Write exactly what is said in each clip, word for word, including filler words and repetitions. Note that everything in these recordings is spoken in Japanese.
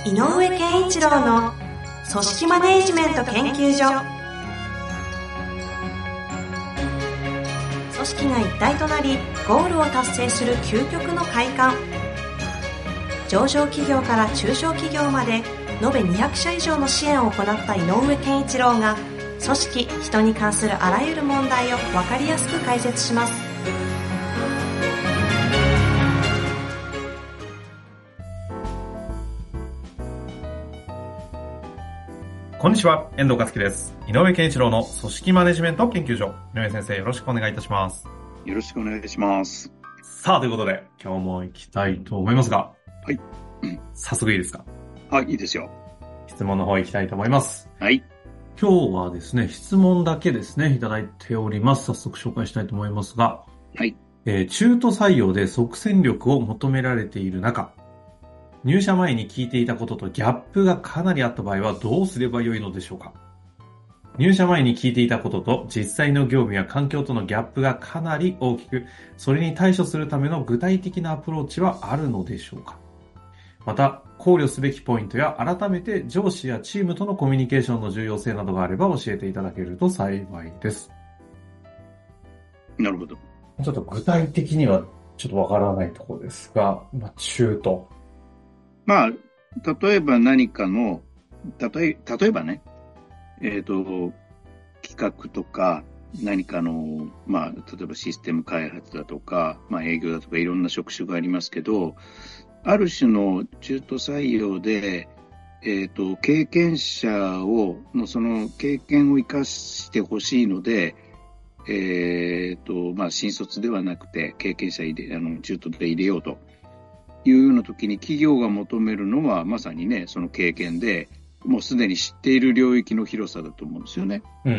井上健一郎の組織マネジメント研究所。組織が一体となりゴールを達成する究極の快感。上場企業から中小企業まで延べにひゃくしゃ以上の支援を行った井上健一郎が、組織・人に関するあらゆる問題を分かりやすく解説します。 こんにちは、遠藤和樹です。井上健一郎の組織マネジメント研究所。井上先生、よろしくお願いいたします。 よろしくお願いします。 さあ、ということで、今日も行きたいと思いますが。 はい。 早速いいですか？ はい、いいですよ。 質問の方行きたいと思います。 はい。 今日はですね、質問だけですね、いただいております。早速紹介したいと思いますが。 はい。 えー、中途採用で即戦力を求められている中、入社前に聞いていたこととギャップがかなりあった場合はどうすればよいのでしょうか？入社前に聞いていたことと実際の業務や環境とのギャップがかなり大きく、それに対処するための具体的なアプローチはあるのでしょうか？また、考慮すべきポイントや改めて上司やチームとのコミュニケーションの重要性などがあれば教えていただけると幸いです。 なるほど。 ちょっと具体的にはちょっとわからないところですが、まあ、中途。 まあ、例えば何かの、例え、例えばね、えっと、企画とか、何かの、まあ、例えばシステム開発だとか、まあ、営業だとかいろんな職種がありますけど、ある種の中途採用で、えっと、経験者を、のその経験を生かしてほしいので、えっと、まあ、新卒ではなくて、経験者入れ、あの、中途で入れようというような時に企業が求めるのは、まさにね、その経験で、もうすでに知っている領域の広さだと思うんですよね。 うん。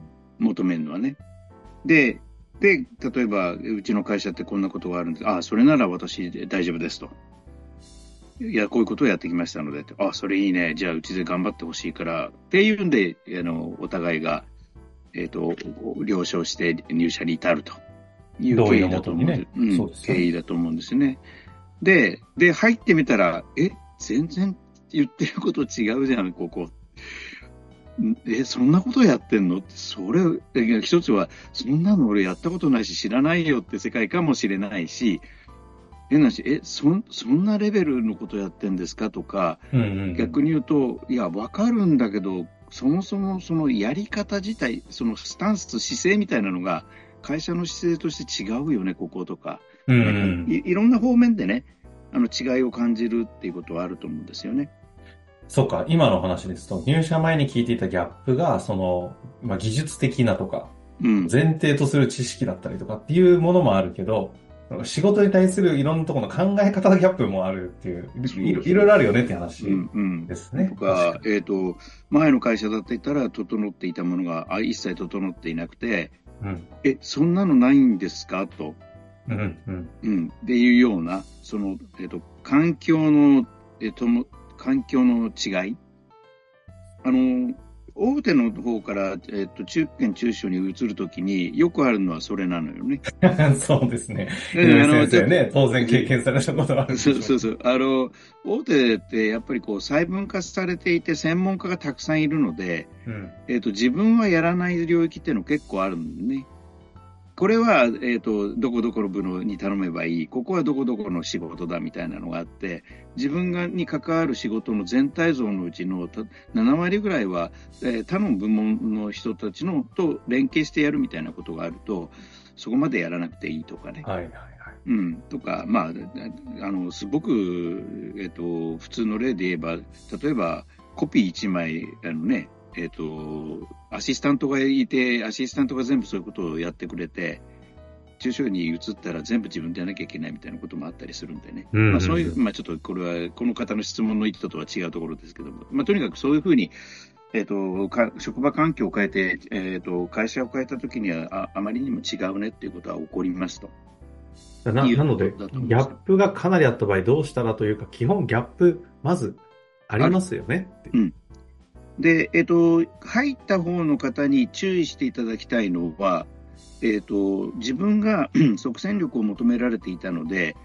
求めるのはね。で、で、例えば、うちの会社ってこんなことがあるんです。ああ、それなら私大丈夫ですと。いや、こういうことをやってきましたので、あ、それいいね。じゃあ、うちで頑張ってほしいから、っていうんで、あの、お互いが、えっと、了承して入社に至るという経緯だと思うんです。うん、経緯だと思うんですね。で、で、入ってみたら、え、全然言ってること違うじゃん、ここ。え、そんなことやってんのって、それ、一つは、そんなの俺やったことないし、知らないよって世界かもしれないし、変なし、え、そ、そんなレベルのことやってんですかとか、 うんうんうん、 逆に言うと、いや、わかるんだけど、そもそもそのやり方自体、そのスタンス、姿勢みたいなのが、会社の姿勢として違うよね、こことか。 うんうん、 い, いろんな方面でね、あの違いを感じるっていうことはあると思うんですよね。 そうか、今の話ですと、入社前に聞いていたギャップが、その、まあ、技術的なとか、うん、前提とする知識だったりとかっていうものもあるけど、仕事に対するいろんなところの考え方のギャップもあるっていう、いろいろあるよねって話ですね。 うんうん、とか、えっと、前の会社だって言ったら、整っていたものがあ一切整っていなくて、うん、え、そんなのないんですかと。 うんうんうん、っていうような、その、えっと、環境の、えっと、環境の違い。あの、大手の方から、えっと、中堅中小に移るときによくあるのはそれなのよね。 そうですね。井上先生ね、当然経験されたことはあるでしょう。 そうそうそう。あの、大手ってやっぱりこう細分化されていて専門家がたくさんいるので、うん、えっと、自分はやらない領域っていうの結構あるんでね。これは、えっと、どこどこの部のに頼めばいい。ここはどこどこの仕事だみたいなのがあって、自分がに関わる仕事の全体像のうちのななわりぐらいは、えー、他の部門の人たちのと連携してやるみたいなことがあると、そこまでやらなくていいとかね。 はいはいはい。 うん。とか、まあ、あの、すごく、えっと、普通の例で言えば、例えば、コピーいちまい、あのね、えっと、アシスタントがいて、アシスタントが全部そういうことをやってくれて、中小に移ったら全部自分でやらなきゃいけないみたいなこともあったりするんでね。うんうん、まあそういう、まあちょっとこれは、この方の質問の意図とは違うところですけども、まあとにかくそういうふうに、えっと、か職場環境を変えて、えっと、会社を変えたときにはあ、あまりにも違うねっていうことは起こりますと。 な, なので、ギャップがかなりあった場合どうしたらというか、基本ギャップ、まずありますよねって。 うん。で、えっと、入った方の方に注意していただきたいのは、えっと、自分が即戦力を求められていたので、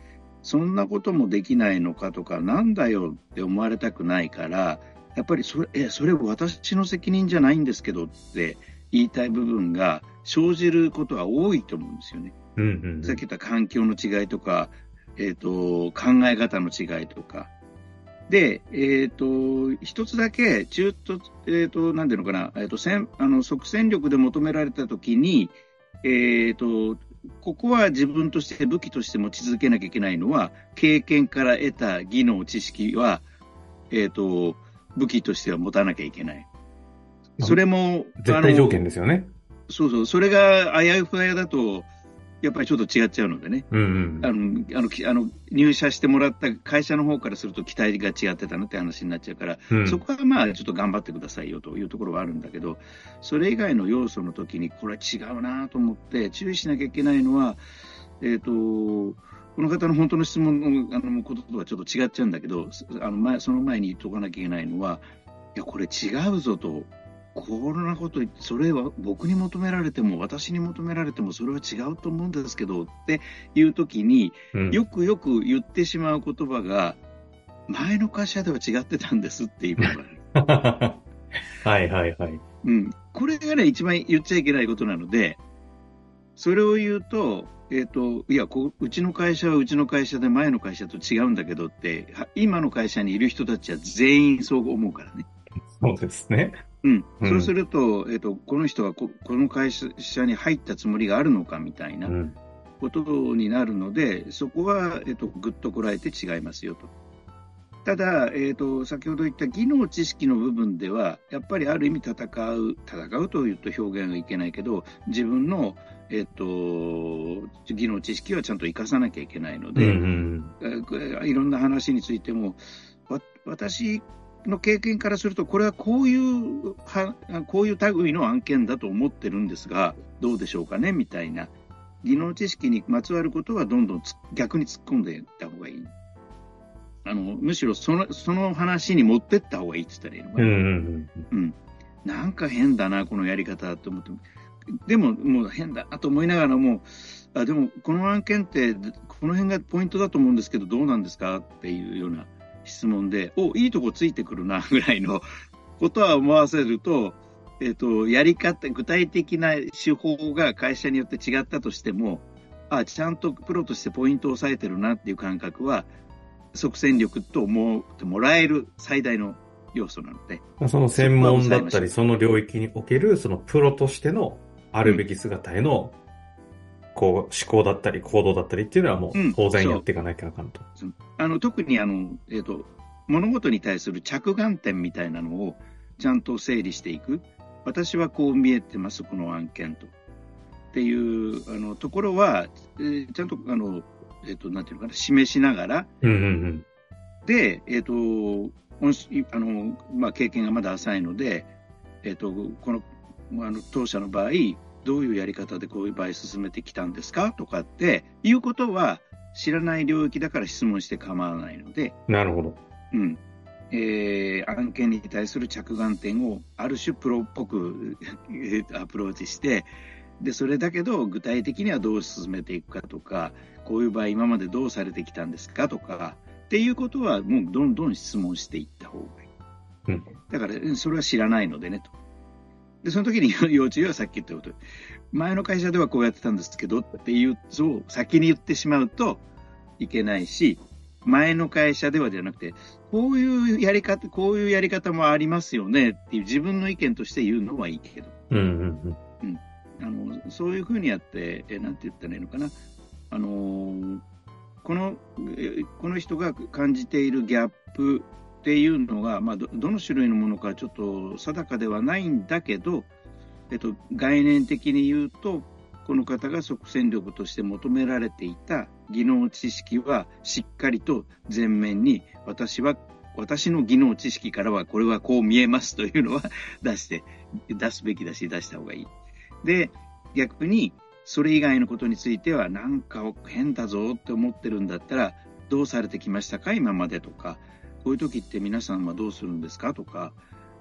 そんなこともできないのかとか、なんだよって思われたくないから、やっぱりそれ、え、それ私の責任じゃないんですけどって言いたい部分が生じることが多いと思うんですよね。 うんうんうん、 さっき言った環境の違いとか、えっと、考え方の違いとか。で、えっと、一つだけ、中途、えっと、なんていうのかな、えっと、戦、あの、即戦力で求められたときに、えっと、ここは自分として武器として持ち続けなきゃいけないのは、経験から得た技能、知識は、えっと、武器としては持たなきゃいけない。それも、 絶対条件ですよね。 そうそう、それがあやふやだと、やっぱりちょっと違っちゃうのでね。 うんうん、 あの、あの、あの、入社してもらった会社の方からすると期待が違ってたなって話になっちゃうから、うん、そこはまあちょっと頑張ってくださいよというところはあるんだけど、それ以外の要素の時にこれ違うなと思って注意しなきゃいけないのは、えっと、この方の本当の質問のあのこととはちょっと違っちゃうんだけど、あの前、その前に言っとかなきゃいけないのは、いや、これ違うぞと。こんなこと、それは僕に求められても、私に求められても、それは違うと思うんですけどっていうときに、うん、よくよく言ってしまう言葉が、前の会社では違ってたんですっていうことがある。 はいはいはい。 うん。これがね、一番言っちゃいけないことなので、それを言うと、えっと、いやこう、うちの会社はうちの会社で前の会社と違うんだけどって、今の会社にいる人たちは全員そう思うからね。 そうですね。 うん、そうすると、えっと、この人は こ, この会社に入ったつもりがあるのかみたいなことになるので、うん、そこは、えっと、ぐっとこらえて違いますよと。ただ、えっと、先ほど言った技能知識の部分では、やっぱりある意味戦う、戦うというと表現はいけないけど、自分の、えっと、技能知識はちゃんと活かさなきゃいけないので、うんうん、いろんな話についても、わ私、の経験からすると、これはこういうは、こういう類の案件だと思ってるんですが、どうでしょうかねみたいな、技能知識にまつわることはどんどん逆に突っ込んでいった方がいい。あの、むしろその、その話に持ってった方がいいって言ったらいいのかな。うんうんうんうん。なんか変だな、このやり方と思って。でも、もう変だなと思いながらも、あ、でも、この案件って、この辺がポイントだと思うんですけど、どうなんですかっていうような質問で、お、いいとこついてくるなぐらいのことは思わせると、えっと、やり方、具体的な手法が会社によって違ったとしても、あ、ちゃんとプロとしてポイントを押さえてるなっていう感覚は、即戦力と思ってもらえる最大の要素なので。 その専門だったり、その領域における、そのプロとしてのあるべき姿への、うん、こう、思考だったり行動だったりっていうのはもう当然やっていかなきゃあかんと。 うん、あの特にあの、えっと、物事に対する着眼点みたいなのをちゃんと整理していく。私はこう見えてます、この案件と。っていうあのところは、えー、ちゃんと、あの、えっと、なんていうのかな、示しながら、 うんうんうん、 で、えっと、あの、まあ、経験がまだ浅いので、えっと、この、あの、当社の場合、どういうやり方でこういう場合進めてきたんですかとかっていうことは、知らない領域だから質問して構わないので。 なるほど。 うん。えー、案件に対する着眼点をある種プロっぽくアプローチして、で、それだけど具体的にはどう進めていくかとか、こういう場合今までどうされてきたんですかとか、っていうことはもうどんどん質問していった方がいい。うん、だから、それは知らないのでねと。で、その時に要注意はさっき言ったこと。前の会社ではこうやってたんですけどっていうのを先に言ってしまうといけないし、前の会社ではじゃなくて、こういうやり方、こういうやり方もありますよねっていう自分の意見として言うのはいいけど。 うんうんうんうん、あのそういうふうにやって、え、なんて言ったらいいのかな。あの、この、この人が感じているギャップっていうのが、まあ、ど, どの種類のものかちょっと定かではないんだけど、えっと、概念的に言うと、この方が即戦力として求められていた技能知識はしっかりと前面に、私は、私の技能知識からはこれはこう見えますというのは出して、出すべきだし出した方がいい。で、逆にそれ以外のことについてはなんか変だぞって思ってるんだったら、どうされてきましたか今までとか、こういう時って皆さんはどうするんですかとか、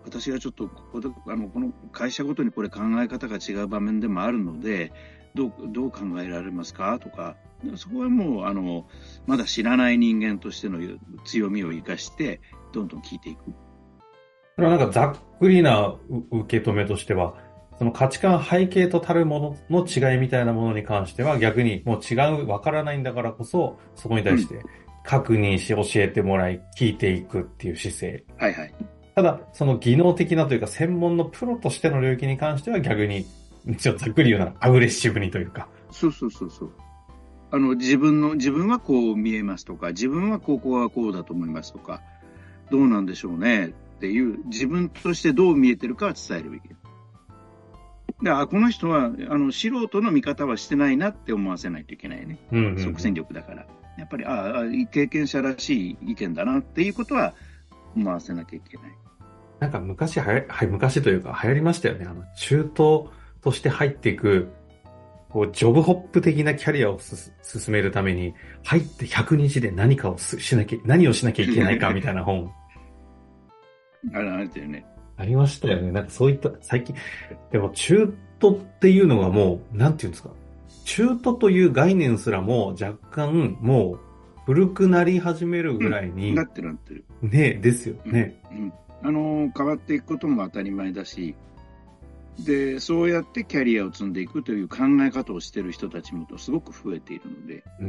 私がちょっとここで、あの、この会社ごとにこれ考え方が違う場面でもあるので、どう、どう考えられますかとか、そこはもう、あの、まだ知らない人間としての強みを生かして、どんどん聞いていく。 それはなんかざっくりな受け止めとしては、その価値観背景とたるものの違いみたいなものに関しては逆にもう違う、わからないんだからこそ、そこに対して確認し教えてもらい、聞いていくっていう姿勢。 はいはい。 ただ、その技能的なというか専門のプロとしての領域に関しては逆に、ちょっとざっくり言うならアグレッシブにというか。 そうそうそうそう。あの、自分の、自分はこう見えますとか、自分はここはこうだと思いますとか、どうなんでしょうねっていう、自分としてどう見えてるかは伝えるべき。で、あ、この人は、あの、素人の見方はしてないなって思わせないといけないね。 うんうんうん、 即戦力だから。やっぱり、ああ、経験者らしい意見だなっていうことは思わせなきゃいけない。 なんか昔はや、はい、昔というか流行りましたよね。あの、中東として入っていく、こう、ジョブホップ的なキャリアをす進めるために、入ってひゃくにちで何かをしなきゃ、何をしなきゃいけないかみたいな本。 あれ、あれだよね。 ありましたよね。なんかそういった、最近、でも中途っていうのがもう、なんていうんですか。中途という概念すらも若干もう古くなり始めるぐらいに。 うん、なってるなってる。 ね、ですよね、 うんうん。あの、変わっていくことも当たり前だし、で、そうやってキャリアを積んでいくという考え方をしている人たちもすごく増えているので。 うん。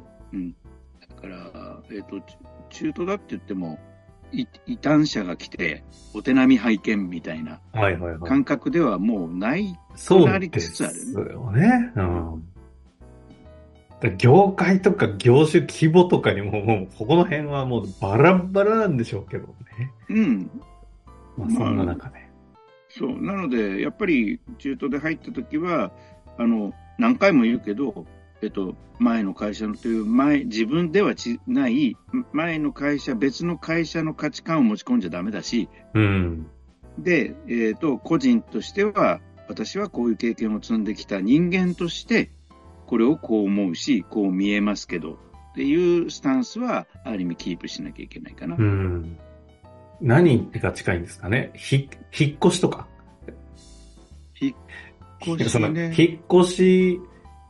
うん。だから、えっと、中途だって言っても、異端者が来て、お手並み拝見みたいな感覚ではもうないくなりつつある、ね。 そうですよね。うん。業界とか業種規模とかにも、もう、ここの辺はもうバラバラなんでしょうけどね。 うん。 まあ、そんな中で、まあ。 そう。なので、やっぱり中途で入った時は、あの、何回も言うけど、えっと、前の会社のという前、自分ではちない前の会社、別の会社の価値観を持ち込んじゃダメだし、 うん、 で、えっと、個人としては、私はこういう経験を積んできた人間として、これをこう思うし、こう見えますけど、っていうスタンスは、ある意味キープしなきゃいけないかな。 うん。何が近いんですかね。ひ、引っ越しとか。 引っ越しね。 引っ越し、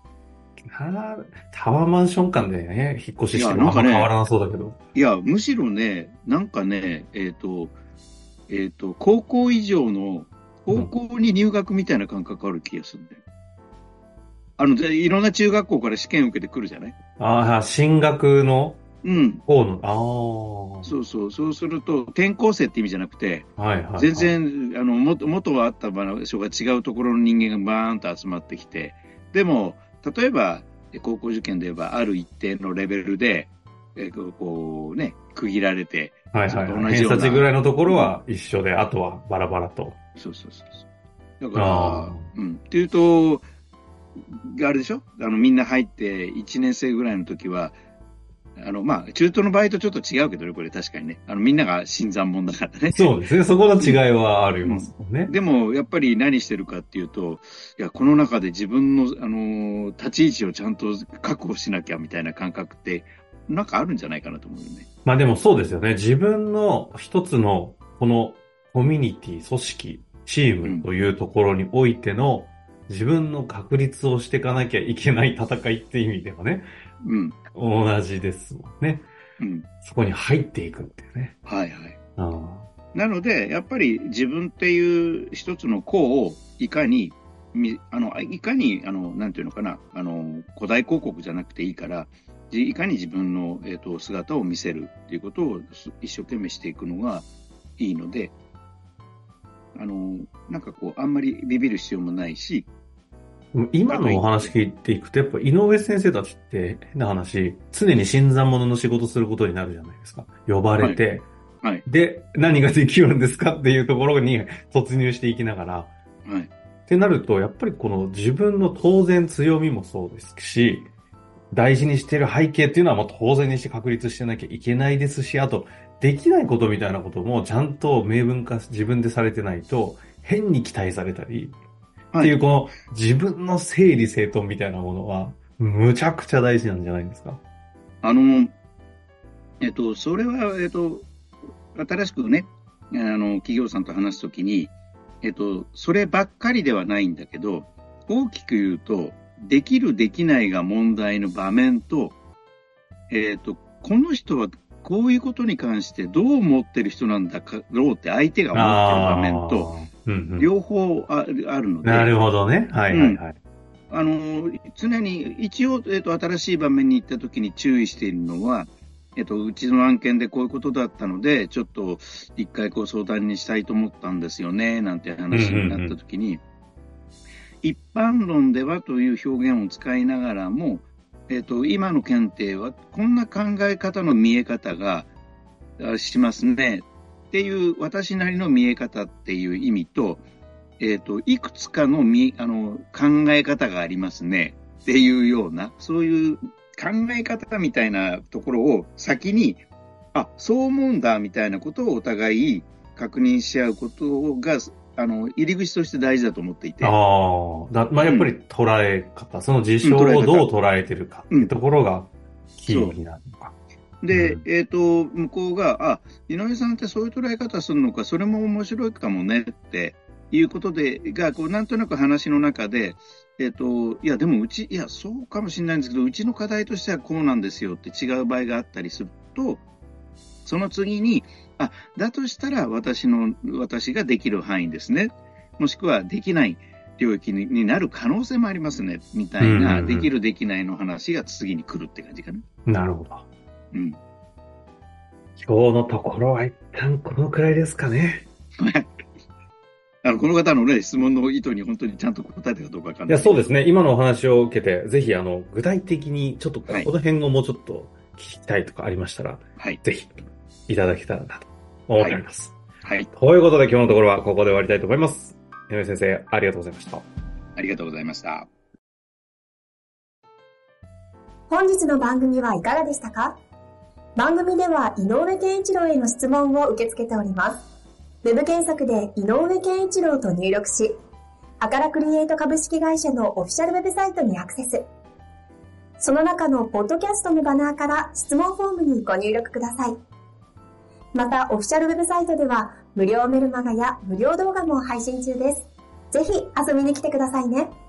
タワーマンション間でね、引っ越ししてもあんま変わらなそうだけど。 いや、むしろね、なんかね、えっ、ー、と、えっ、ー、と、高校以上の、高校に入学みたいな感覚ある気がするんだよ。うん、あの、いろんな中学校から試験受けてくるじゃない？ ああ、進学のうん。 方の、ああ。 そうそう。そうすると、転校生って意味じゃなくて、 はいはいはい、 全然、あの、元、元はあった場所が違うところの人間がバーンと集まってきて、でも、例えば、高校受験で言えば、ある一定のレベルで、えー、こうね、区切られて、 はいはいはい。偏差値ぐらいのところは一緒で、あとはバラバラと。 そうそうそうそう。だから、うん。っていうと、あれでしょ？あの、みんな入っていちねん生ぐらいの時は、あの、まあ、中途の場合とちょっと違うけどね、これ確かにね。あの、みんなが新参者だからね。 そうですね。そこの違いはありますもんね、 うん。でも、やっぱり何してるかっていうと、いや、この中で自分の、あの、立ち位置をちゃんと確保しなきゃみたいな感覚って、なんかあるんじゃないかなと思うよね。 まあでもそうですよね。自分の一つの、このコミュニティ、組織、チームというところにおいての、自分の確立をしていかなきゃいけない戦いっていう意味ではね。 うん。 同じですもんね。 うん。 そこに入っていくっていうね。 はいはい。 あなので、やっぱり自分っていう一つの項をいかに、あの、いかに、あの、なんていうのかな、あの、古代広告じゃなくていいから、いかに自分の、えーと、姿を見せるっていうことを一生懸命していくのがいいので、あの、なんかこう、あんまりビビる必要もないし、 今のお話聞いていくと、やっぱ井上先生たちって変な話、常に新参者の仕事することになるじゃないですか。呼ばれて、 はいはい、 で、何ができるんですかっていうところに突入していきながら、 はい、 ってなると、やっぱりこの自分の当然強みもそうですし、大事にしている背景っていうのはもう当然にして確立してなきゃいけないですし、あと、できないことみたいなこともちゃんと明文化自分でされてないと、変に期待されたり、っていうこの自分の整理整頓みたいなものは、むちゃくちゃ大事なんじゃないですか？ あの、えっと、それは、えっと、新しくね、 の、企業さんと話すときに、えっと、そればっかりではないんだけど、大きく言うと、できるできないが問題の場面と、えっと、この人はこういうことに関してどう思ってる人なんだろうって相手が思ってる場面と、うんうん、両方ある、あるので。 なるほどね。はいはいはい。 うん、あの、常に一応、えっと、新しい場面に行った時に注意しているのは、えっと、うちの案件でこういうことだったので、ちょっと一回こう相談にしたいと思ったんですよね、なんて話になった時に、うんうんうん、一般論ではという表現を使いながらも、えっと、今の検定はこんな考え方の見え方がしますねっていう私なりの見え方っていう意味と、えっと、いくつかの見、あの、考え方がありますねっていうような、そういう考え方みたいなところを先に、あ、そう思うんだみたいなことをお互い確認し合うことが、あの、入り口として大事だと思っていて。 ああ、だ、まあ、やっぱり捉え方、うん、その事象をどう捉えてるかっていうところがキーになるのか。 うん、で、うん、えっと、向こうが、あ、井上さんってそういう捉え方するのか、それも面白いかもねっていうことで、が、こう、なんとなく話の中で、えっと、いや、でもうち、いや、そうかもしれないんですけど、うちの課題としてはこうなんですよって違う場合があったりすると、その次に、あ、だとしたら私の、私ができる範囲ですね。もしくはできない領域 に, になる可能性もありますね。みたいな、うんうんうん、できるできないの話が次に来るって感じかな。 なるほど。 うん。 今日のところは一旦このくらいですかね。 あのこの方のね、質問の意図に本当にちゃんと答えたかどうかわかんない。 いや、そうですね。今のお話を受けて、ぜひ、あの、具体的に、ちょっと、この辺をもうちょっと聞きたいとかありましたら、はい。ぜひ、いただけたらなと思っております。はい。はい、ということで、今日のところはここで終わりたいと思います。井上先生、ありがとうございました。 ありがとうございました。 本日の番組はいかがでしたか？番組では、井上健一郎への質問を受け付けております。ウェブ検索で井上健一郎と入力し、アカラクリエイト株式会社のオフィシャルウェブサイトにアクセス。その中のポッドキャストのバナーから質問フォームにご入力ください。また、オフィシャルウェブサイトでは無料メルマガや無料動画も配信中です。ぜひ遊びに来てくださいね。